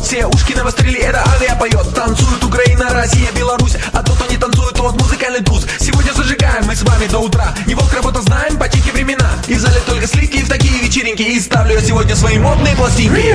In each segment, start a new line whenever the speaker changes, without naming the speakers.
Все ушки навострили, это авиа поет. Танцует Украина, Россия, Беларусь. А тот, кто не танцует, тот музыкальный туз. Сегодня зажигаем мы с вами до утра. И волк работа знаем по тихие времена. И в зале только сливки в такие вечеринки. И ставлю я сегодня свои модные пластинки.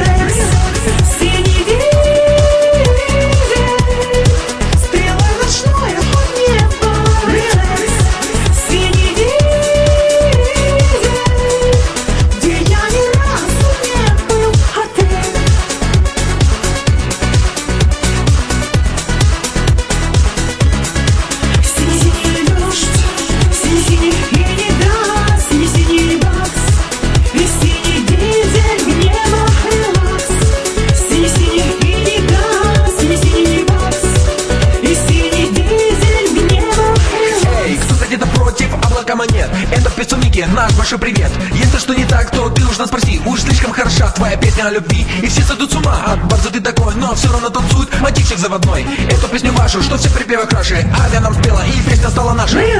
Нет, это певцу Мики, наш большой привет. Если что не так, то ты уж нас спроси. Уж слишком хороша твоя песня о любви. И все сойдут с ума от борза ты такой. Но все равно танцует мотивчик заводной. Эту песню вашу, что все припевы краше. Авиа нам спела и песня стала нашей.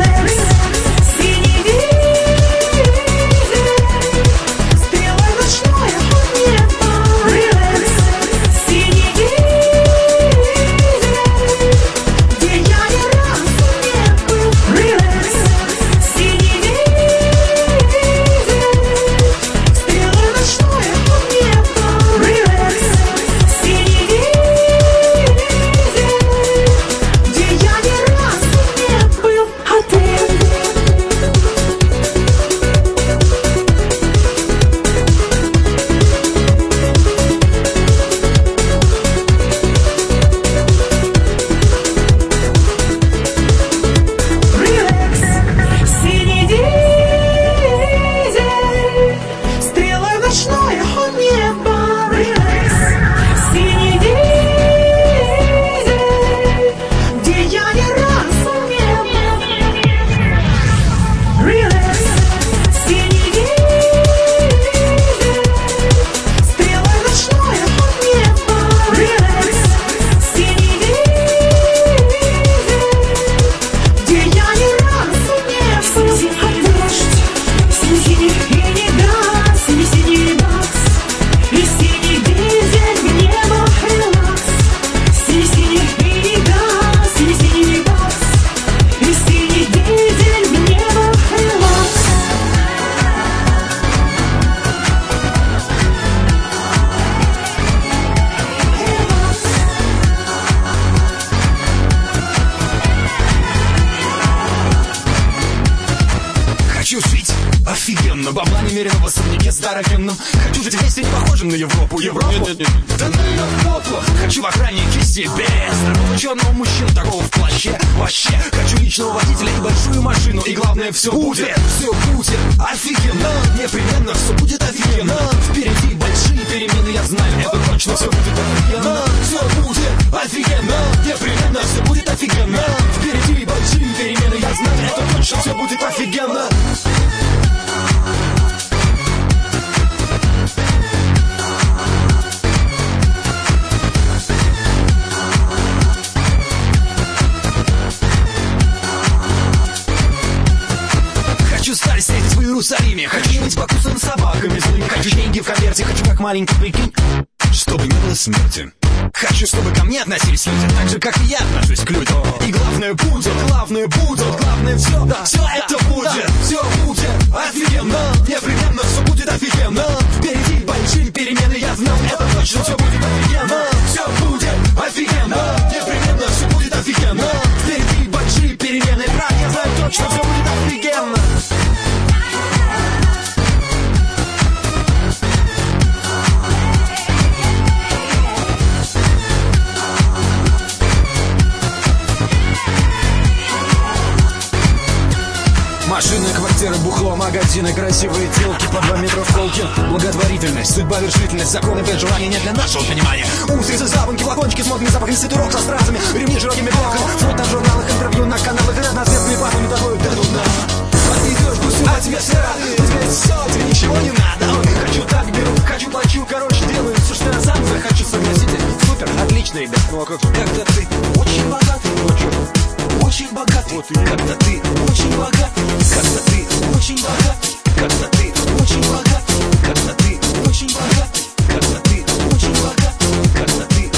Офигенно, бабла немерено в особняке здоровенном. Хочу жить вместе, не похожим на Европу. Нет. Да на Европу. Хочу в охраннике себе здорового черного мужчину, такого в плаще. Вообще, хочу личного водителя и большую машину. И главное, все будет офигенно. Непременно все будет офигенно. Впереди большие перемены, я знаю, это точно все будет офигенно. Все будет офигенно. Непременно все будет офигенно. Впереди большие перемены, я знаю, это точно все будет офигенно. Хочу сталь встретить в Иерусалиме. Хочу быть покусанным собаками злыми. Хочу деньги в конверте, хочу как маленький прикинь, чтобы не было смерти. Хочу, чтобы ко мне относились люди так же, как и я отношусь к людям. И главное будет, главное все, все это будет. Все будет офигенно, непременно все будет офигенно. Впереди большие перемены, я знал, это точно все будет офигенно. Все будет офигенно, непременно все будет офигенно. Впереди большие перемены, брат, я знаю точно все будет офигенно. Машины, квартиры, бухло, магазины, красивые телки по 2 метра в холке. Благотворительность, судьба, вершительность, закон опять желания не для нашего понимания. Устрицы, запонки, флакончики, смогный запах, институток со стразами, ремни широкими блоками, фото в журналах, интервью на каналах, и разноцветными папами тобой дадут нам. А ты идешь, пусть а тебе все рады, тебе все, тебе ничего не надо. Хочу так беру, хочу плачу, короче, делаю все, что я сам захочу, согласитесь. Супер, отличный, да. Ну а когда ты очень богатый, очень богат, вот и когда ты очень богат, когда ты очень богат, когда ты очень богат, когда ты очень богат, когда ты очень богат, когда ты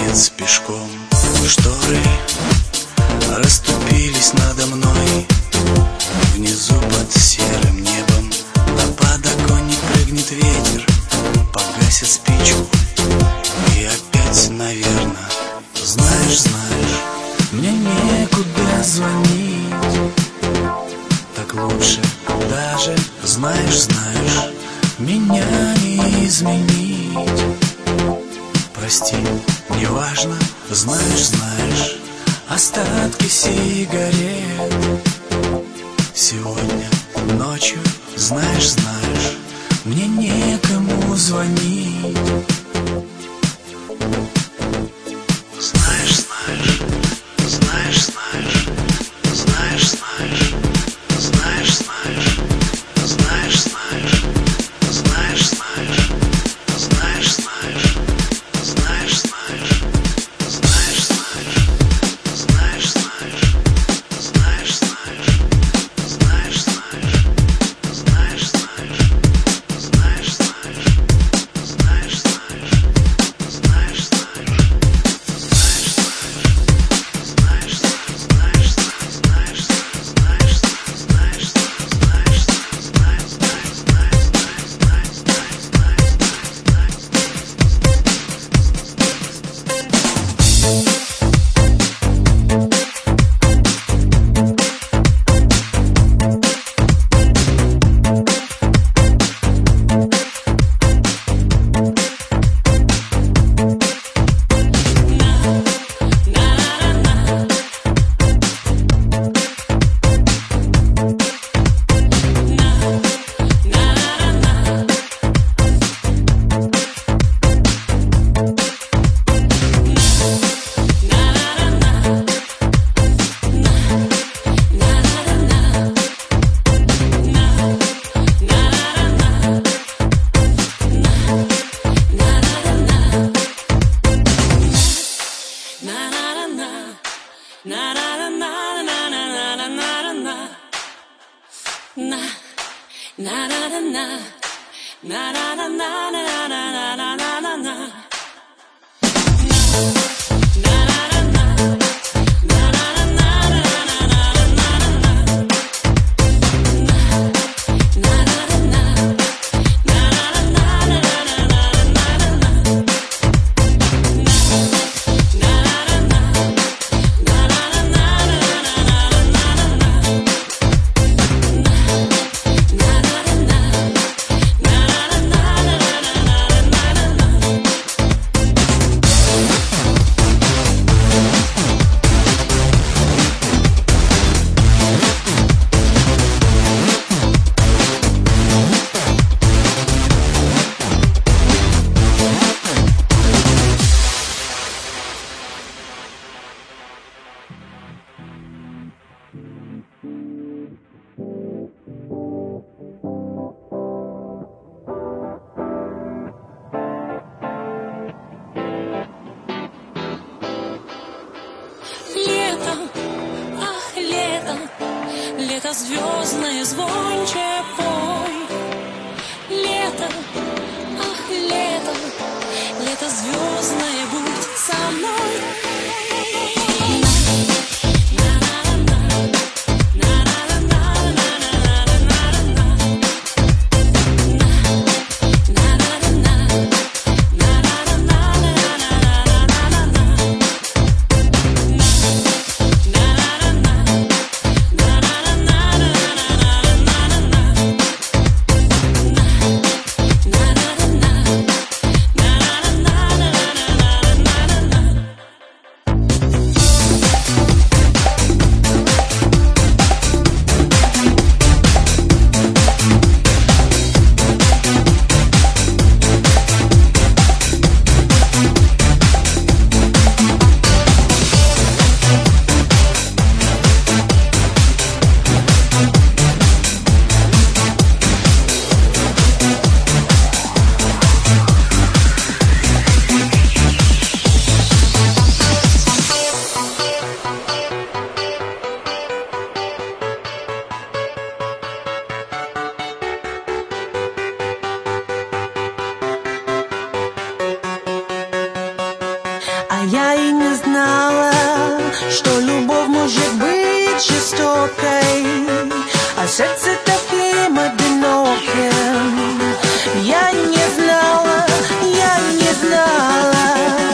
конец пешком. Шторы расступились надо мной. Внизу под серым небом на подоконник прыгнет ветер, погасит спичку и опять, наверно. Знаешь, мне некуда звонить, так лучше даже, знаешь, меня не изменить. Прости, неважно, знаешь, остатки сигарет. Сегодня ночью, знаешь, мне некому звонить. Знаешь,
Лето звездное, звонче пой. Лето, ах, лето, лето звездное, будь со мной.
я и не знала, что любовь может быть жестокой, а сердце таким одиноким. Я не знала, я не знала,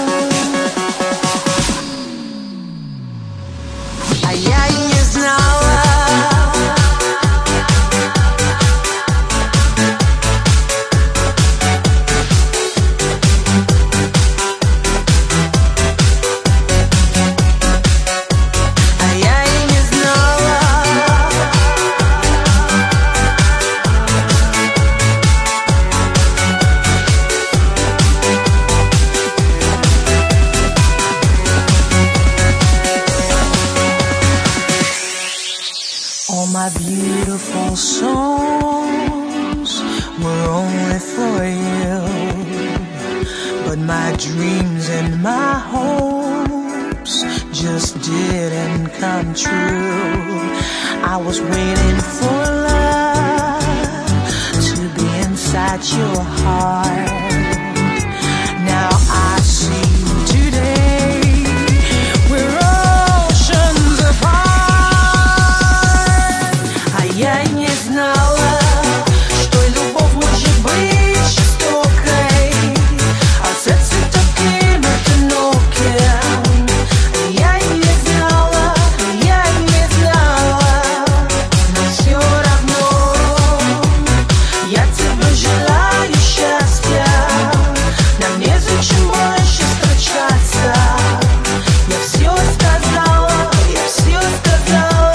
а я и не знала. My beautiful songs were only for you, but my dreams and my hopes just didn't come true. I was waiting for love to be inside your heart. Now I see today we're oceans apart. Я не знала, что любовь может быть жестокой, а сердце таким одиноким. Я не знала, но все равно я тебе желаю счастья. Нам незачем больше встречаться. Я все сказала, я все сказала.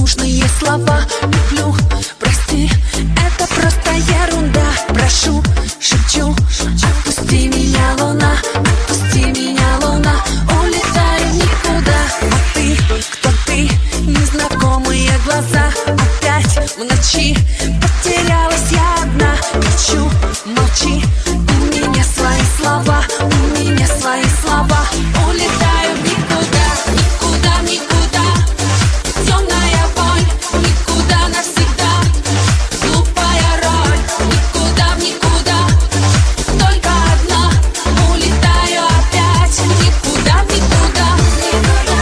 ненужные слова. Люблю, прости, это просто ерунда. Прошу, шепчу, отпусти меня, луна, отпусти меня, луна. Улетаю никуда. А ты, кто ты? Незнакомые глаза. Опять в ночи потерялась я одна. Кричу, молчи, у меня свои слова, у меня свои слова. Улетаю никуда, никуда, никуда. Темная боль, никуда навсегда. Глупая роль, никуда, никуда. Только одна, улетаю опять. Никуда, никуда, никуда.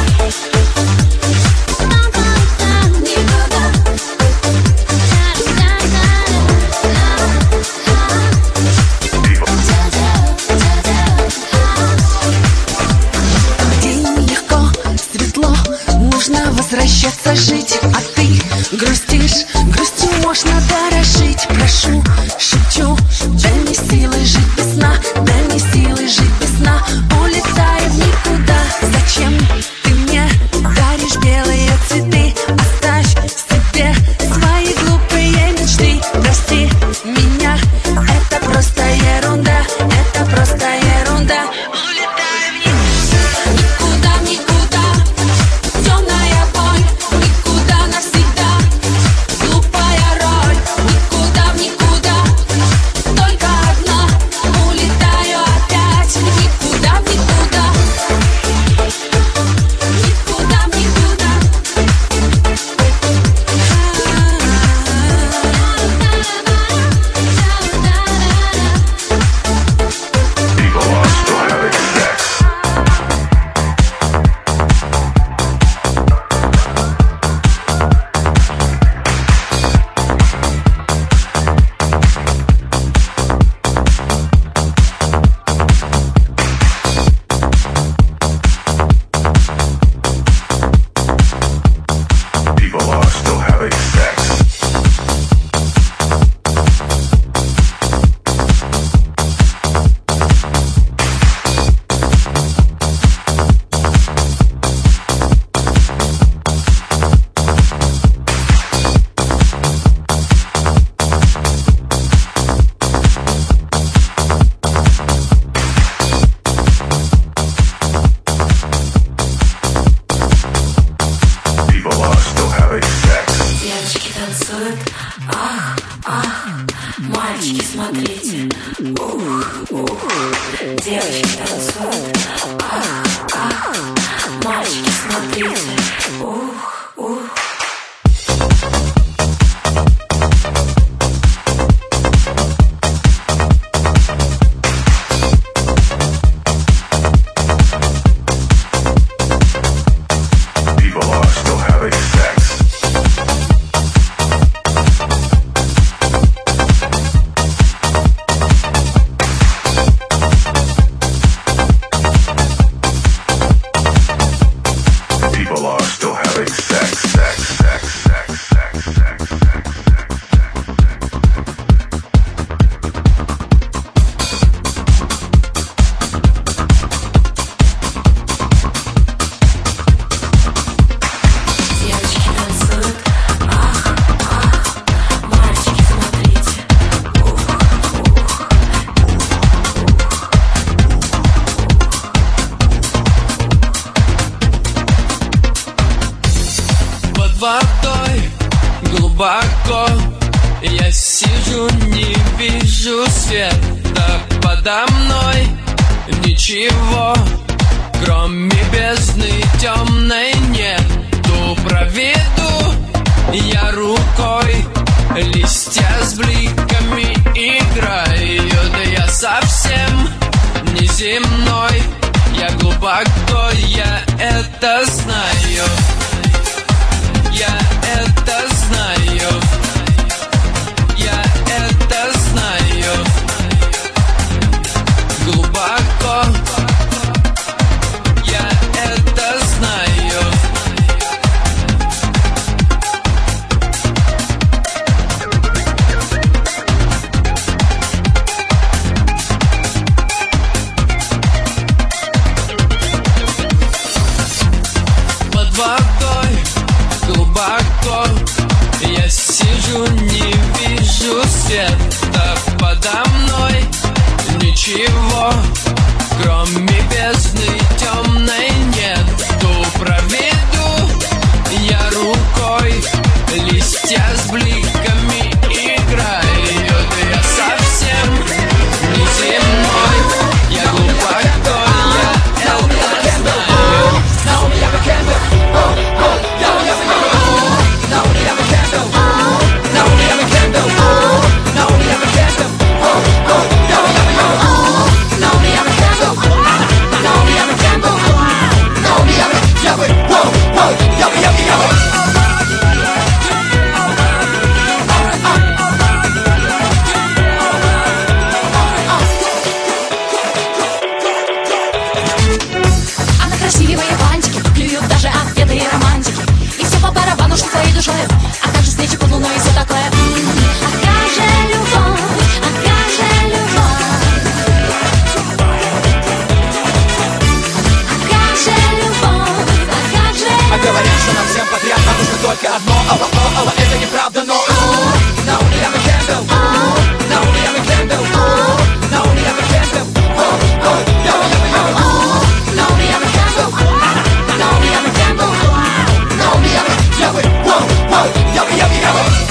День легко, светло, нужно возвращаться жить. А ты грустишь, грустью можно дорожить. Прошу, шепчу, дай мне силы жить без сна, дай мне силы жить без сна. Улетаю в никуда. Зачем ты мне даришь белые цветы? Оставь себе свои глупые мечты. Прости меня, это просто ерунда, это просто ерунда. Улетаю в никуда, никуда. Темная боль, никуда навсегда. Глупая роль, никуда, никуда. Только одна, улетаю опять. Никуда, никуда. Никуда, никуда.
People are still having sex. People are still having sex.
Девочки танцуют, ах, ах. Мальчики, смотрите, ух, ух. Девочки танцуют, ах, ах. Мальчики, смотрите, ух, ух.
People are still having sex. People are still having sex, sex, sex, sex, sex, sex, sex.
Девочки танцуют, ах, ах. Мальчики, смотрите, ух, ух.
Под водой глубоко я сижу, не вижу света подо мной. Ничего, кроме бездны темной нету. Проведу я рукой, листья с бликами играют. Я совсем неземной, я глубоко, я это знаю. Я это знаю. Я это знаю. Глубоко. Я это знаю. Под водой глубоко. Я сижу, не вижу света подо мной. Ничего, кроме бездны темной нету. Проведу я рукой, листья с бликами играют. Я совсем не земной, я глубоко, я это знаю.
Она красивая, бантики, клюют даже ответы и романтики. И все по барабану, что твоей душой. А как же встречи под луной и все такое. А как же любовь, а как же любовь. А как же любовь, а как же любовь.
А говорят, что нам всем подряд нам нужно только одно. Алла, это неправда, но now we have a candle. Now we have a candle. Now we have a candle.
Now we have a candle. Now we have a candle. Now we have a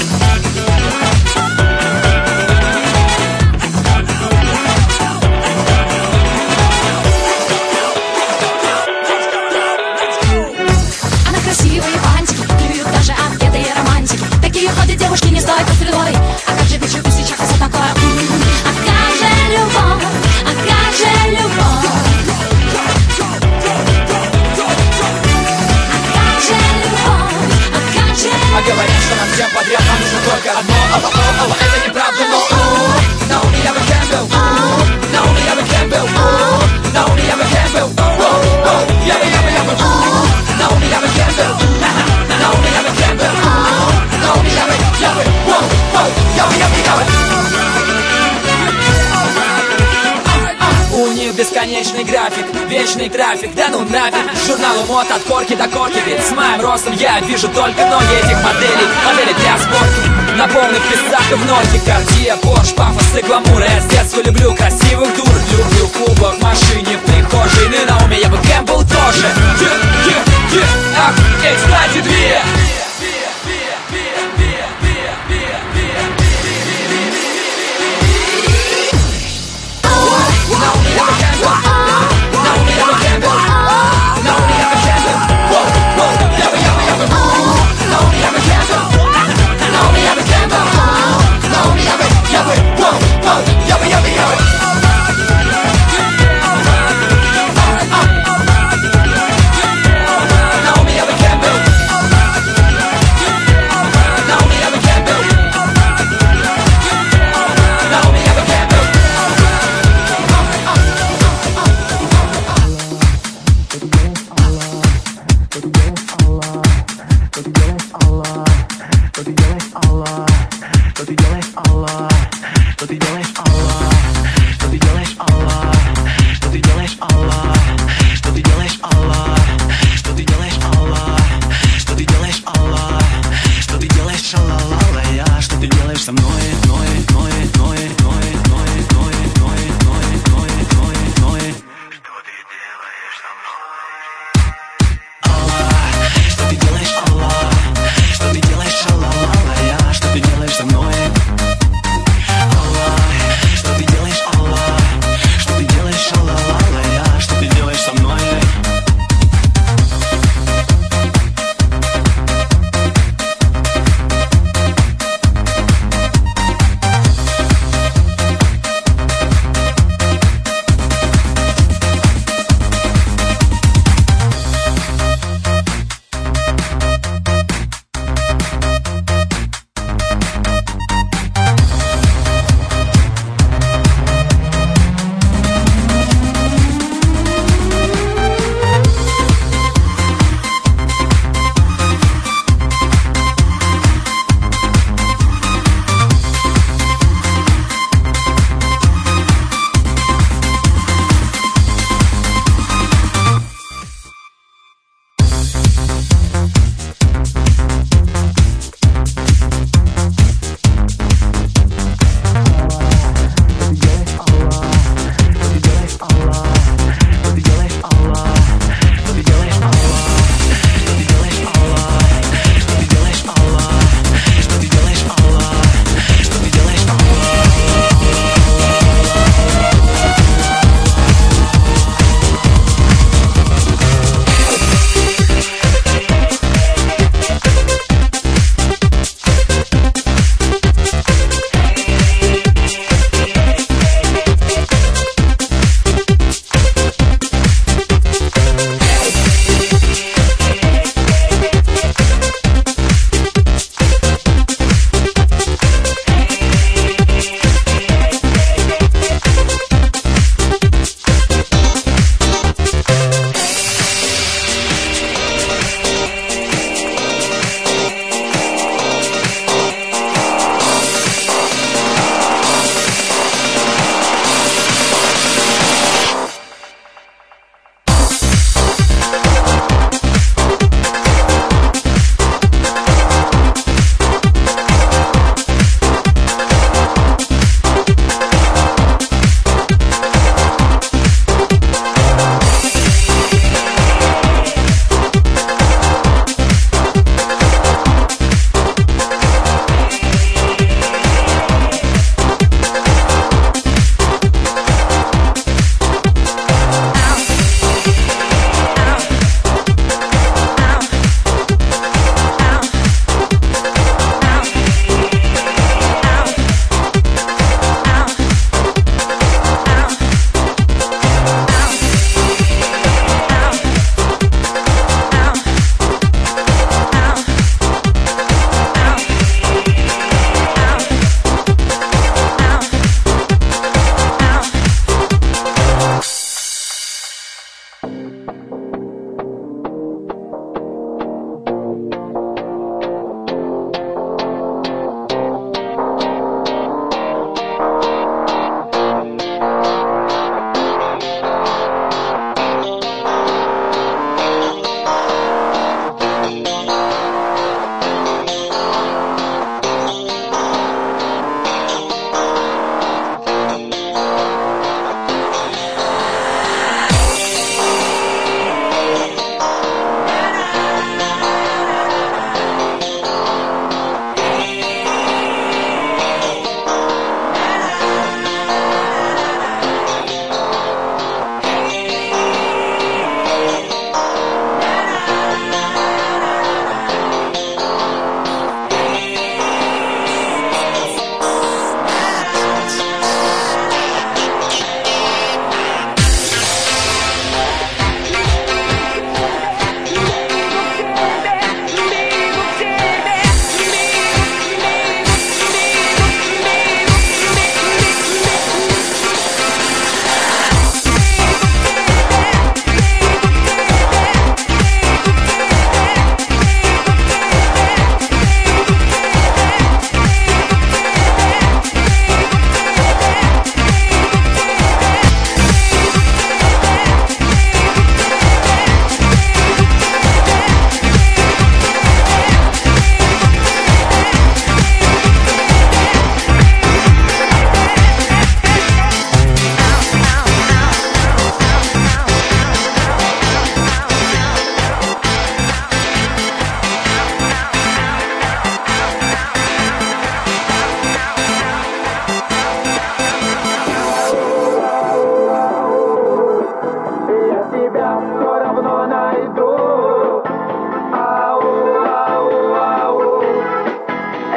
Она красивая, бантики, клюют даже ответы и романтики. Такие ходят девушки, не стоят под стрелой. А как же вечерку сейчас, а все такое. А как же любовь, а как же любовь. А как же любовь, а как же.
А говорят, что нам всем подряд нам нужно только одно. Алла, это неправда, но now we have a candle. Now we have a candle. Now we have a candle. Now we have a candle. Now we have a candle. Now we have a У них бесконечный график, вечный трафик, да ну нафиг. Журнал мод от корки до корки, ведь с моим ростом я вижу только ноги этих моделей. Модели для спорта, на полных пистах и в норке. Cartier, Porsche, пафос и гламур. Я с детства люблю красивых дур. Люблю кубок в машине, в прихожей. И на уме я бы Кэмпбелл тоже. Ах, кстати, две.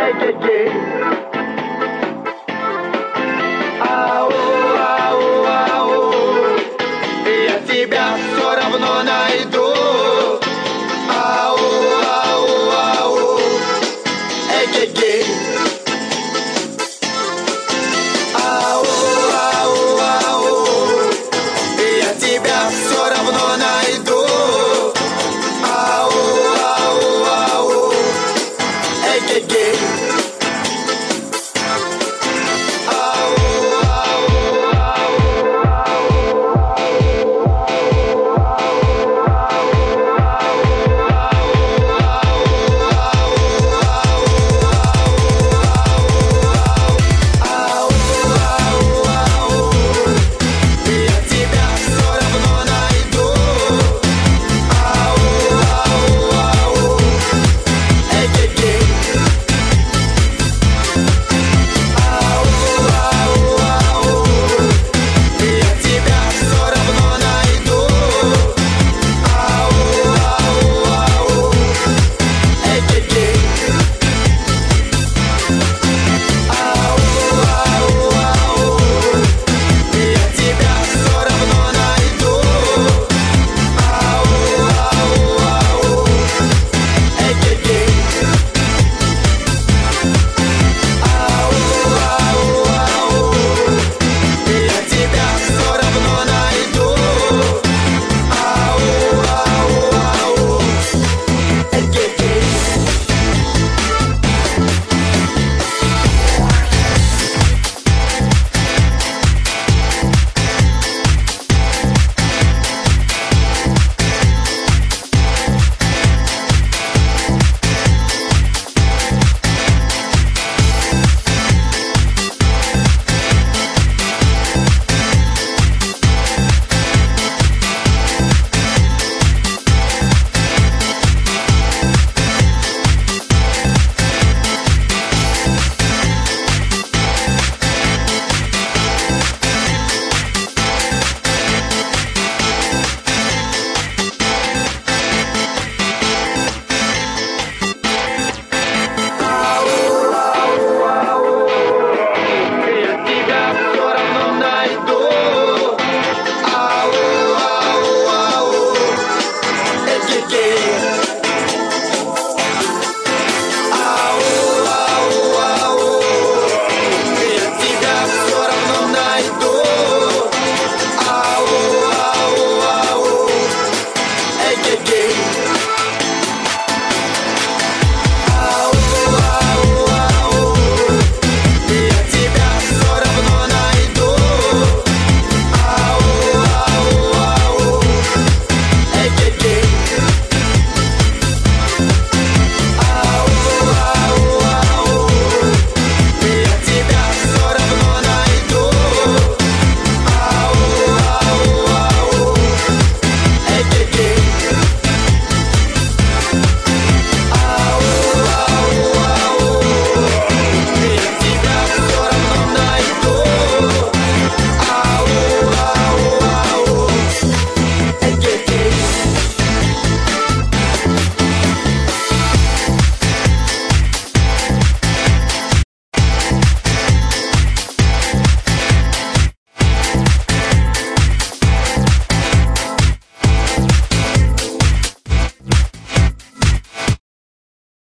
эй-гей-гей. Ау, ау, ау, я тебя все равно найду. Ау, ау, ау, эй-гей-гей.